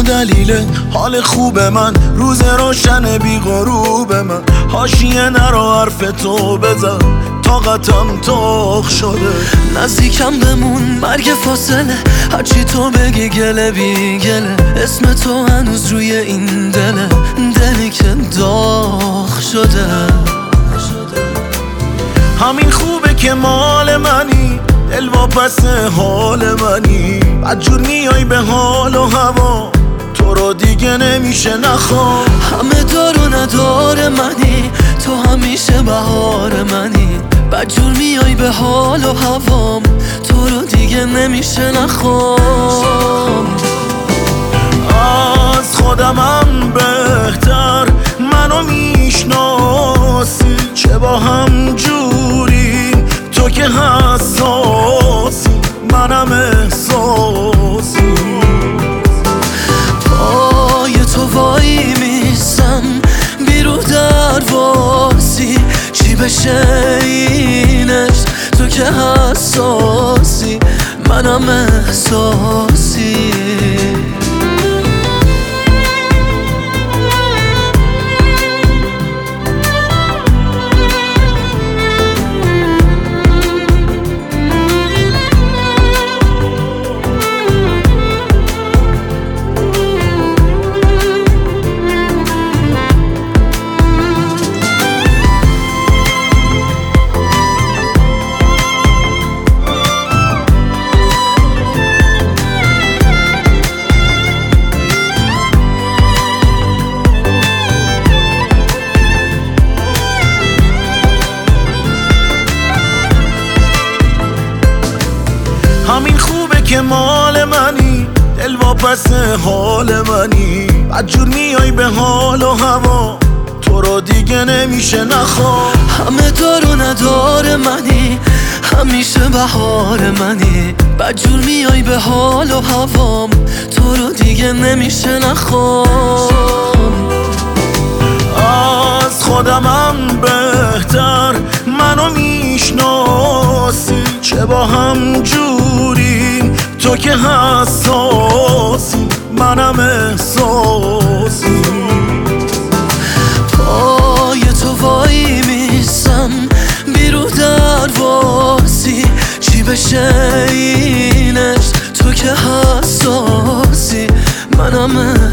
تو دلیل حال خوب من، روز روشن بی غروب من. حاشیه نرو حرف تو بزن، طاقتم تاخ شده. نزدیکم بمون مرگ فاصله، هرچی تو بگی گله بی گله. اسم تو هنوز روی این دله، دلی که داغ شده. همین خوبه که مال منی، دل واپس حال منی. بدجور میای به حال و هوا، تو رو دیگه نمیشه نخوام. همه دار و ندار منی، تو همیشه بهار منی. بدجور میای به حال و هوام، تو رو دیگه نمیشه نخوام. از خودمم بهتر منو میشناسی، چه با هم جوری تو که حساسی، منم احساسی. پای تو وای میسم بیرو درواسی، چی بشه اینش تو که حساسی، منم احساسی. همین خوبه که مال منی، دل واپس حال منی. بدجور میای به حال و هوا، تو رو دیگه نمیشه نخوام. همه دار و ندار منی، همیشه بهار منی. بدجور میای به حال و هوام، تو رو دیگه نمیشه نخوام. از خودمم بهتر منو میشناسی، چه با هم جوریم تو که حساسی، منم احساسی. پای تو وای میسم بیرو درواسی، چی بشه اینش تو که حساسی، منم